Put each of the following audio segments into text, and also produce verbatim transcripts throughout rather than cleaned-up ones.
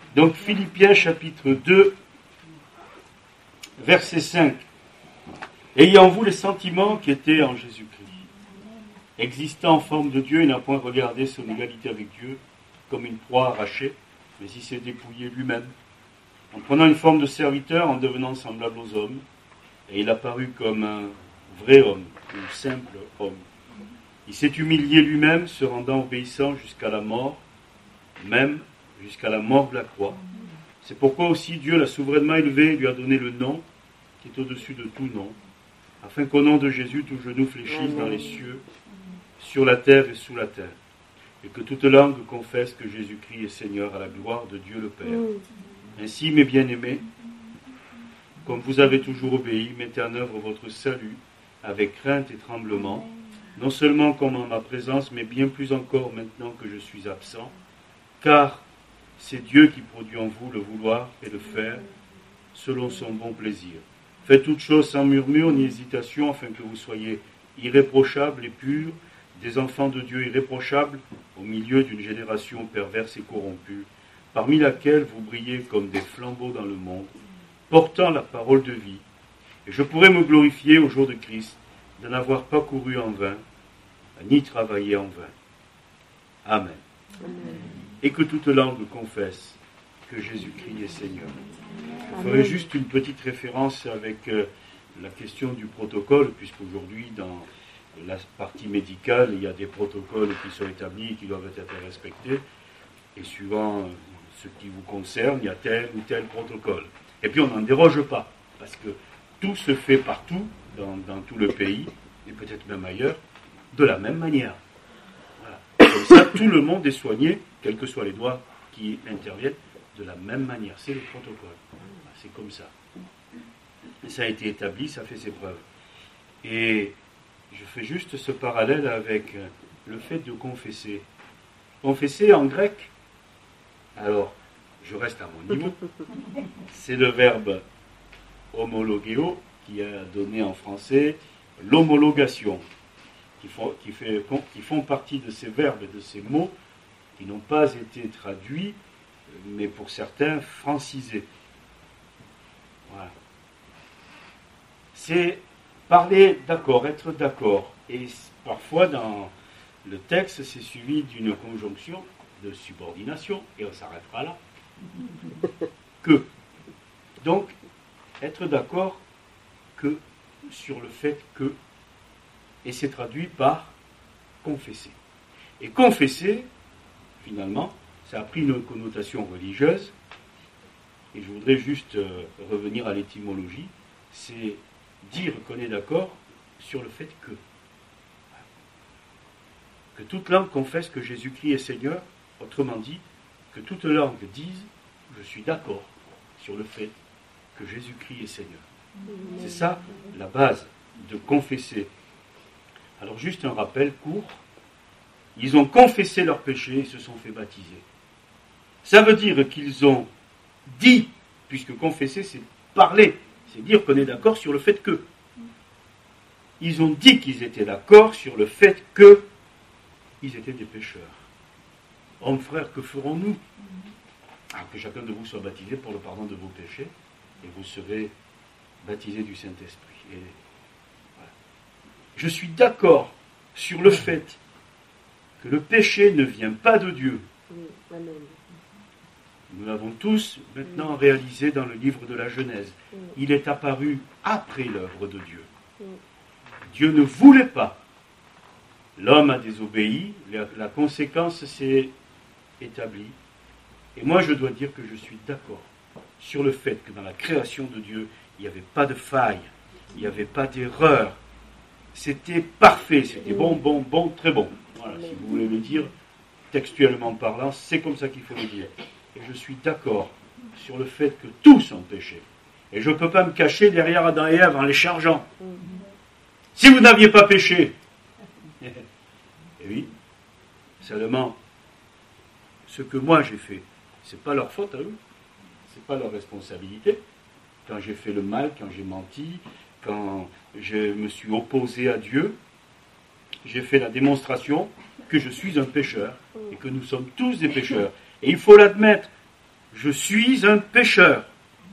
Donc Philippiens chapitre deux, verset cinq. Ayez en vous les sentiments qui étaient en Jésus-Christ. Existant en forme de Dieu, il n'a point regardé son égalité avec Dieu comme une proie arrachée, mais il s'est dépouillé lui-même, en prenant une forme de serviteur, en devenant semblable aux hommes, et il apparut comme un vrai homme, un simple homme. Il s'est humilié lui-même, se rendant obéissant jusqu'à la mort, même jusqu'à la mort de la croix. C'est pourquoi aussi Dieu l'a souverainement élevé et lui a donné le nom qui est au-dessus de tout nom, afin qu'au nom de Jésus, tout genou fléchisse dans les cieux, sur la terre et sous la terre, et que toute langue confesse que Jésus-Christ est Seigneur à la gloire de Dieu le Père. Ainsi, mes bien-aimés, comme vous avez toujours obéi, mettez en œuvre votre salut avec crainte et tremblement, non seulement comme en ma présence, mais bien plus encore maintenant que je suis absent, car c'est Dieu qui produit en vous le vouloir et le faire selon son bon plaisir. Faites toutes choses sans murmure ni hésitation, afin que vous soyez irréprochables et purs, des enfants de Dieu irréprochables, au milieu d'une génération perverse et corrompue, parmi laquelle vous brillez comme des flambeaux dans le monde, portant la parole de vie. Et je pourrais me glorifier au jour de Christ de n'avoir pas couru en vain, ni travaillé en vain. Amen. Amen. Et que toute langue confesse que Jésus-Christ est Seigneur. Je ferai juste une petite référence avec euh, la question du protocole, puisqu'aujourd'hui, dans la partie médicale, il y a des protocoles qui sont établis et qui doivent être respectés. Et suivant ce qui vous concerne, il y a tel ou tel protocole. Et puis on n'en déroge pas, parce que tout se fait partout, dans, dans tout le pays, et peut-être même ailleurs, de la même manière. Voilà. Comme ça, tout le monde est soigné, quels que soient les doigts qui interviennent, de la même manière. C'est le protocole. C'est comme ça. Et ça a été établi, ça fait ses preuves. Et je fais juste ce parallèle avec le fait de confesser. Confesser en grec, alors, je reste à mon niveau, c'est le verbe homologeo qui a donné en français l'homologation, qui font, qui, fait, qui font partie de ces verbes et de ces mots qui n'ont pas été traduits, mais pour certains francisés. Voilà. C'est parler d'accord, être d'accord. Et parfois, dans le texte, c'est suivi d'une conjonction de subordination, et on s'arrêtera là. Que. Donc, être d'accord que sur le fait que, et c'est traduit par confesser. Et confesser, finalement, ça a pris une connotation religieuse, et je voudrais juste euh, revenir à l'étymologie, c'est dire qu'on est d'accord sur le fait que. Que toute langue confesse que Jésus-Christ est Seigneur, autrement dit, que toute langue dise « je suis d'accord » sur le fait que Jésus-Christ est Seigneur. C'est ça la base de confesser. Alors juste un rappel court, ils ont confessé leurs péchés et se sont fait baptiser. Ça veut dire qu'ils ont dit, puisque confesser c'est parler, c'est dire qu'on est d'accord sur le fait que. Ils ont dit qu'ils étaient d'accord sur le fait que ils étaient des pécheurs. Hommes, frères, que ferons-nous? Ah, que chacun de vous soit baptisé pour le pardon de vos péchés, et vous serez baptisés du Saint-Esprit. Et voilà. Je suis d'accord sur le fait que le péché ne vient pas de Dieu. Nous l'avons tous maintenant réalisé dans le livre de la Genèse. Il est apparu après l'œuvre de Dieu. Dieu ne voulait pas. L'homme a désobéi, la, la conséquence s'est établie. Et moi, je dois dire que je suis d'accord sur le fait que dans la création de Dieu, il n'y avait pas de faille, il n'y avait pas d'erreur. C'était parfait, c'était bon, bon, bon, très bon. Voilà, si vous voulez le dire textuellement parlant, c'est comme ça qu'il faut le dire. Et je suis d'accord sur le fait que tous ont péché. Et je ne peux pas me cacher derrière Adam et Ève en les chargeant. Si vous n'aviez pas péché, et oui, seulement ce que moi j'ai fait, c'est pas leur faute à eux, c'est pas leur responsabilité. Quand j'ai fait le mal, quand j'ai menti, quand je me suis opposé à Dieu, j'ai fait la démonstration que je suis un pécheur et que nous sommes tous des pécheurs. Et il faut l'admettre. je suis un pécheur.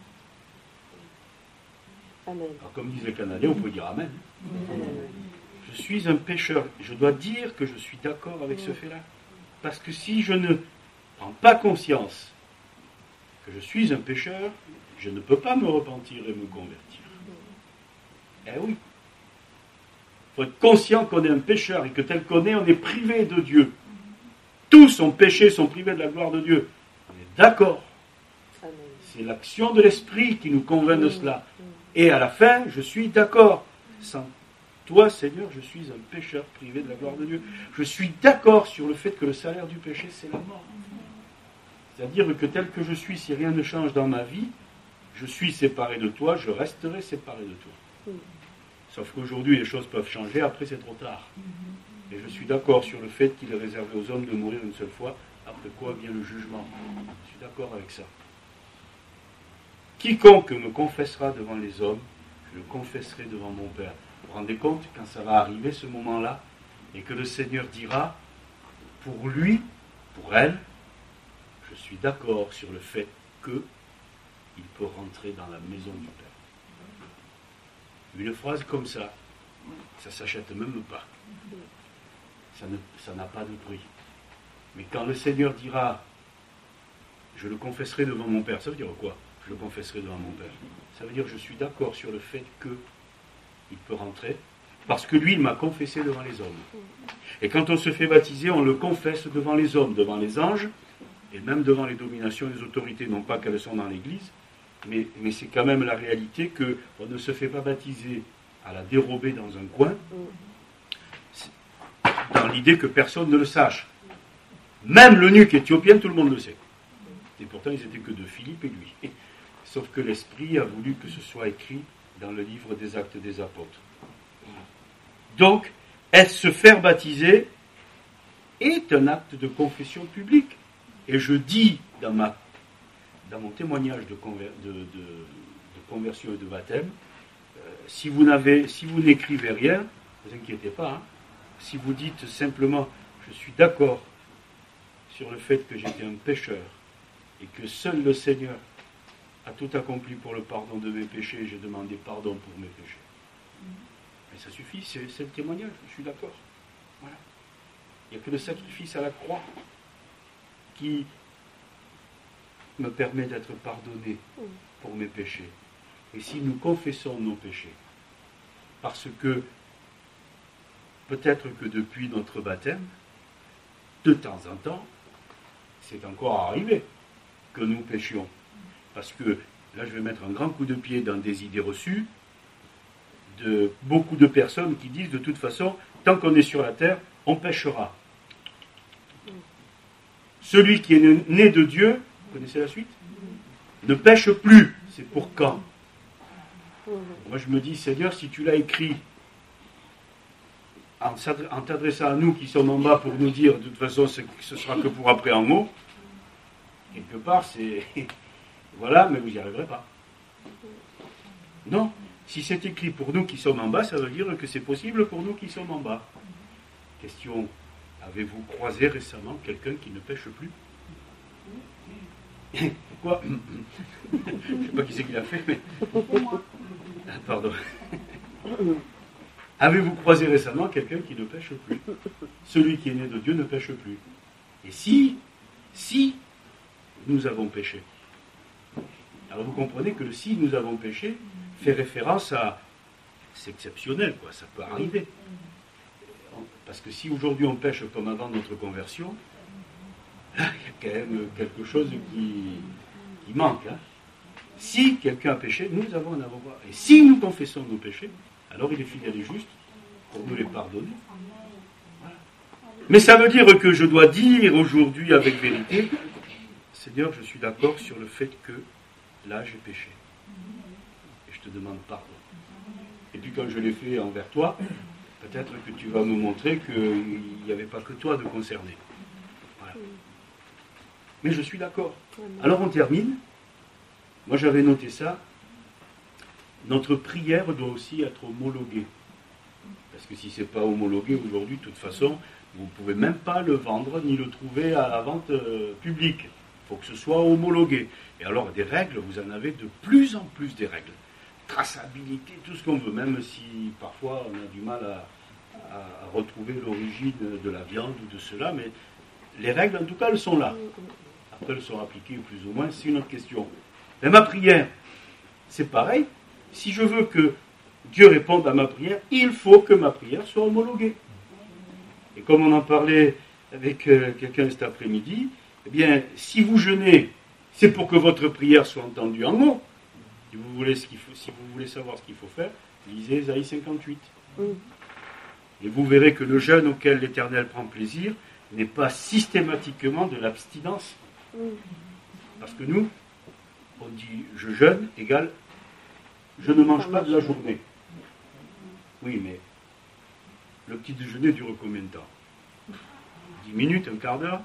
Amen. Alors, comme disent les Canadiens, on peut dire Amen. Amen. Je suis un pécheur. Je dois dire que je suis d'accord avec ce fait-là. Parce que si je ne prends pas conscience que je suis un pécheur, je ne peux pas me repentir et me convertir. Eh oui. Il faut être conscient qu'on est un pécheur et que tel qu'on est, on est privé de Dieu. Tous sont péchés, sont privés de la gloire de Dieu. On est d'accord. Amen. C'est l'action de l'Esprit qui nous convainc de cela. Et à la fin, je suis d'accord. Sans toi, Seigneur, je suis un pécheur privé de la gloire de Dieu. Je suis d'accord sur le fait que le salaire du péché, c'est la mort. C'est-à-dire que tel que je suis, si rien ne change dans ma vie, je suis séparé de toi, je resterai séparé de toi. Sauf qu'aujourd'hui, les choses peuvent changer, après c'est trop tard. Et je suis d'accord sur le fait qu'il est réservé aux hommes de mourir une seule fois, après quoi vient le jugement. Je suis d'accord avec ça. Quiconque me confessera devant les hommes, je le confesserai devant mon Père. Vous vous rendez compte, quand ça va arriver, ce moment-là, et que le Seigneur dira, pour lui, pour elle, je suis d'accord sur le fait que il peut rentrer dans la maison du Père. Une phrase comme ça, ça ne s'achète même pas. Ça, ne, ça n'a pas de prix. Mais quand le Seigneur dira, je le confesserai devant mon Père, ça veut dire quoi? Je le confesserai devant mon Père. Ça veut dire que je suis d'accord sur le fait qu'il peut rentrer, parce que lui, il m'a confessé devant les hommes. Et quand on se fait baptiser, on le confesse devant les hommes, devant les anges, et même devant les dominations et les autorités, non pas qu'elles sont dans l'Église, mais, mais c'est quand même la réalité qu'on ne se fait pas baptiser à la dérobée dans un coin, dans l'idée que personne ne le sache. Même l'eunuque éthiopien, tout le monde le sait. Et pourtant, ils n'étaient que deux, Philippe et lui. Sauf que l'Esprit a voulu que ce soit écrit dans le livre des Actes des Apôtres. Donc, est se faire baptiser est un acte de confession publique. Et je dis dans, ma, dans mon témoignage de, conver, de, de, de conversion et de baptême, euh, si vous n'avez, si vous n'écrivez rien, ne vous inquiétez pas, hein, si vous dites simplement, je suis d'accord sur le fait que j'étais un pécheur et que seul le Seigneur a tout accompli pour le pardon de mes péchés, et j'ai demandé pardon pour mes péchés. Mais ça suffit, c'est, c'est le témoignage, je suis d'accord. Voilà. Il n'y a que le sacrifice à la croix qui me permet d'être pardonné pour mes péchés. Et si nous confessons nos péchés, parce que peut-être que depuis notre baptême, de temps en temps, c'est encore arrivé que nous péchions. Parce que, là je vais mettre un grand coup de pied dans des idées reçues, de beaucoup de personnes qui disent de toute façon, tant qu'on est sur la terre, on péchera. Celui qui est né de Dieu, vous connaissez la suite, ne pêche plus. C'est pour quand? Moi je me dis, Seigneur, si tu l'as écrit en, en t'adressant à nous qui sommes en bas pour nous dire, de toute façon, ce ne sera que pour après en haut, quelque part, c'est... Voilà, mais vous n'y arriverez pas. Non, si c'est écrit pour nous qui sommes en bas, ça veut dire que c'est possible pour nous qui sommes en bas. Question, avez-vous croisé récemment quelqu'un qui ne pêche plus? Pourquoi? Je ne sais pas qui c'est qui l'a fait, mais... Pardon. Avez-vous croisé récemment quelqu'un qui ne pêche plus? Celui qui est né de Dieu ne pêche plus. Et si, si nous avons péché, alors vous comprenez que le si nous avons péché fait référence à... C'est exceptionnel, quoi, ça peut arriver. Parce que si aujourd'hui on pêche comme avant notre conversion, il y a quand même quelque chose qui, qui manque. Hein. Si quelqu'un a péché, nous avons un avocat. Et si nous confessons nos péchés, alors il est fidèle et juste pour nous les pardonner. Voilà. Mais ça veut dire que je dois dire aujourd'hui avec vérité, Seigneur, je suis d'accord sur le fait que là j'ai péché. Et je te demande pardon. Et puis quand je l'ai fait envers toi, peut-être que tu vas me montrer qu'il n'y avait pas que toi de concerné. Voilà. Mais je suis d'accord. Alors on termine. Moi j'avais noté ça. Notre prière doit aussi être homologuée. Parce que si ce n'est pas homologué aujourd'hui, de toute façon, vous ne pouvez même pas le vendre ni le trouver à la vente euh, publique. faut que ce soit homologué. Et alors, des règles, vous en avez de plus en plus des règles. Traçabilité, tout ce qu'on veut, même si parfois on a du mal à, à, à retrouver l'origine de la viande ou de cela, mais les règles, en tout cas, elles sont là. Après, elles sont appliquées plus ou moins, c'est une autre question. Mais ma prière, c'est pareil. Si je veux que Dieu réponde à ma prière, il faut que ma prière soit homologuée. Et comme on en parlait avec euh, quelqu'un cet après-midi, eh bien, si vous jeûnez, c'est pour que votre prière soit entendue en mots. Si vous voulez, ce qu'il faut, si vous voulez savoir ce qu'il faut faire, lisez Ésaïe cinquante-huit. Mm. Et vous verrez que le jeûne auquel l'Éternel prend plaisir n'est pas systématiquement de l'abstinence. Mm. Parce que nous, on dit je jeûne égale je ne mange pas de la journée. Oui, mais le petit déjeuner dure combien de temps? dix minutes, un quart d'heure.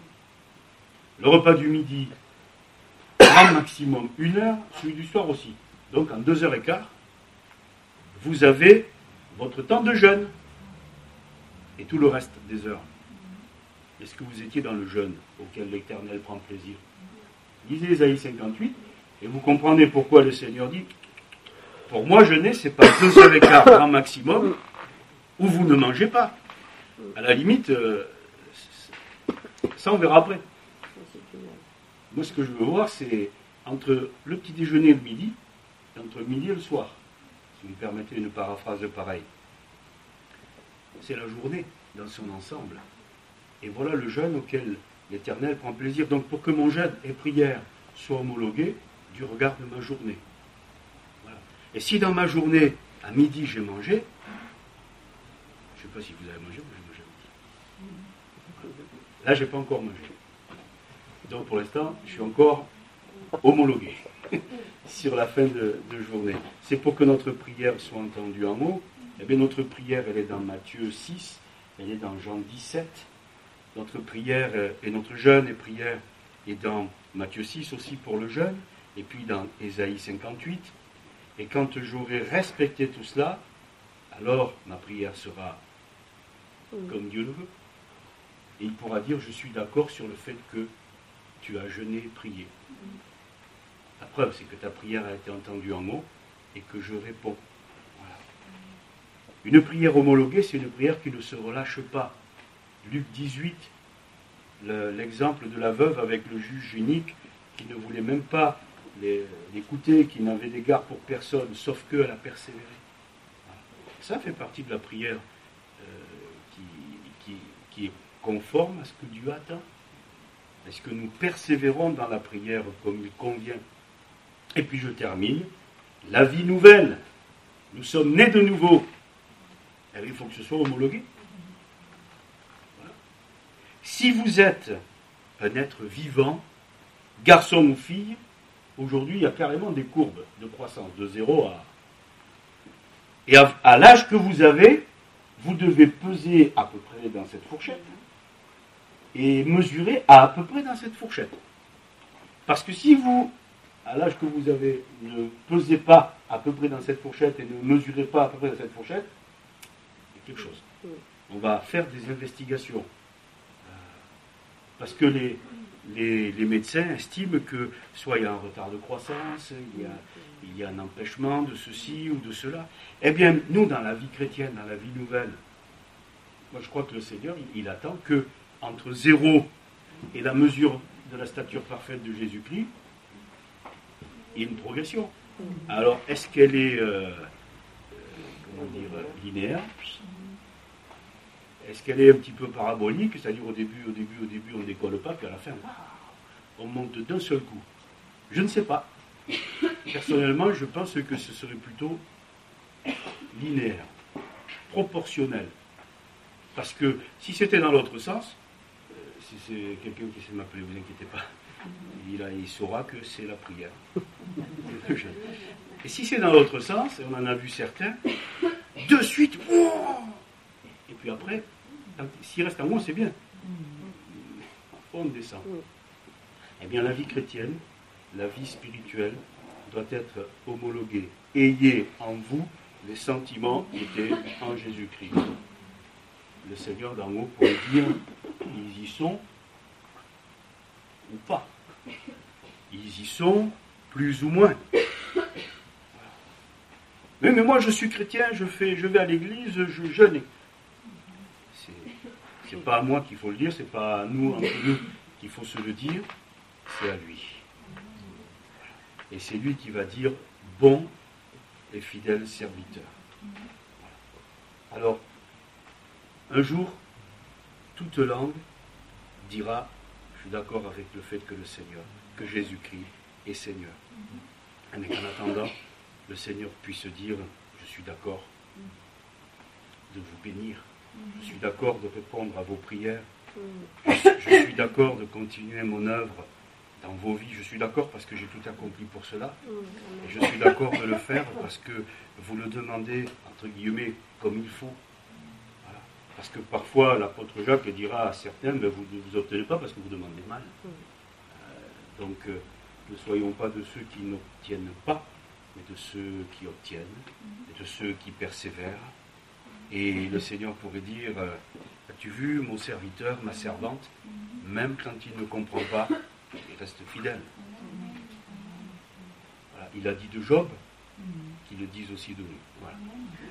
Le repas du midi, grand maximum une heure, celui du soir aussi. Donc en deux heures et quart, vous avez votre temps de jeûne. Et tout le reste des heures. Est-ce que vous étiez dans le jeûne auquel l'Éternel prend plaisir? Lisez Ésaïe cinquante-huit et vous comprenez pourquoi le Seigneur dit pour moi jeûner, c'est pas deux heures et quart grand maximum où vous ne mangez pas. À la limite, euh, ça on verra après. Moi ce que je veux voir c'est entre le petit déjeuner et le midi, et entre le midi et le soir. Si vous me permettez une paraphrase pareille. C'est la journée dans son ensemble. Et voilà le jeûne auquel l'Éternel prend plaisir. Donc pour que mon jeûne et prière soient homologués du regard de ma journée. Voilà. Et si dans ma journée, à midi, j'ai mangé, je ne sais pas si vous avez mangé, mais j'ai mangé à midi. Là, je n'ai pas encore mangé. Donc pour l'instant, je suis encore homologué sur la fin de, de journée. C'est pour que notre prière soit entendue en mots. Eh bien, notre prière, elle est dans Matthieu six, elle est dans Jean dix-sept. Notre prière et notre jeûne et prière est dans Matthieu six aussi pour le jeûne, et puis dans Ésaïe cinquante-huit. Et quand j'aurai respecté tout cela, alors ma prière sera comme Dieu le veut. Et il pourra dire, je suis d'accord sur le fait que tu as jeûné et prié. La preuve, c'est que ta prière a été entendue en mots et que je réponds. Voilà. Une prière homologuée, c'est une prière qui ne se relâche pas. Luc dix-huit, le, l'exemple de la veuve avec le juge unique qui ne voulait même pas les, l'écouter, qui n'avait d'égard pour personne, sauf qu'elle a persévéré. Voilà. Ça fait partie de la prière euh, qui, qui, qui est conforme à ce que Dieu attend. Est-ce que nous persévérons dans la prière comme il convient? Et puis je termine, la vie nouvelle. Nous sommes nés de nouveau. Et il faut que ce soit homologué. Voilà. Si vous êtes un être vivant, garçon ou fille, aujourd'hui il y a carrément des courbes de croissance, de zéro à... Et à, à l'âge que vous avez, vous devez peser à peu près dans cette fourchette et mesurer à, à peu près dans cette fourchette. Parce que si vous, à l'âge que vous avez, ne pesez pas à peu près dans cette fourchette et ne mesurez pas à peu près dans cette fourchette, il y a quelque chose. On va faire des investigations. Parce que les, les, les médecins estiment que soit il y a un retard de croissance, il y a, il y a un empêchement de ceci ou de cela. Eh bien, nous, dans la vie chrétienne, dans la vie nouvelle, moi je crois que le Seigneur, il, il attend que entre zéro et la mesure de la stature parfaite de Jésus-Christ, il y a une progression. Alors, est-ce qu'elle est, euh, comment dire, linéaire? Est-ce qu'elle est un petit peu parabolique, c'est-à-dire au début, au début, au début, on ne décolle pas, puis à la fin, on monte d'un seul coup? Je ne sais pas. Personnellement, je pense que ce serait plutôt linéaire, proportionnel. Parce que si c'était dans l'autre sens, si c'est quelqu'un qui sait m'appeler, vous inquiétez pas, il, a, il saura que c'est la prière. Et si c'est dans l'autre sens, et on en a vu certains, de suite, oh et puis après, s'il reste en haut, c'est bien. On descend. Eh bien, la vie chrétienne, la vie spirituelle, doit être homologuée. Ayez en vous les sentiments qui étaient en Jésus-Christ. Le Seigneur d'en haut pourrait dire, ils y sont ou pas. Ils y sont, plus ou moins. Mais, mais moi je suis chrétien, je, fais, je vais à l'église, je jeûne. C'est, c'est pas à moi qu'il faut le dire, c'est pas à nous, entre nous, qu'il faut se le dire, c'est à lui. Et c'est lui qui va dire bon et fidèle serviteur. Alors, un jour, toute langue dira, je suis d'accord avec le fait que le Seigneur, que Jésus-Christ est Seigneur. Mais qu'en attendant, le Seigneur puisse dire, je suis d'accord de vous bénir, je suis d'accord de répondre à vos prières, je, je suis d'accord de continuer mon œuvre dans vos vies, je suis d'accord parce que j'ai tout accompli pour cela, et je suis d'accord de le faire parce que vous le demandez, entre guillemets, comme il faut. Voilà. Parce que parfois, l'apôtre Jacques dira à certains, ben, vous ne vous obtenez pas parce que vous demandez mal. Euh, donc, euh, ne soyons pas de ceux qui n'obtiennent pas, mais de ceux qui obtiennent, et de ceux qui persévèrent. Et le Seigneur pourrait dire, euh, as-tu vu mon serviteur, ma servante, même quand il ne comprend pas, il reste fidèle. Voilà. Il a dit de Job, qu'il le dise aussi de nous. Voilà.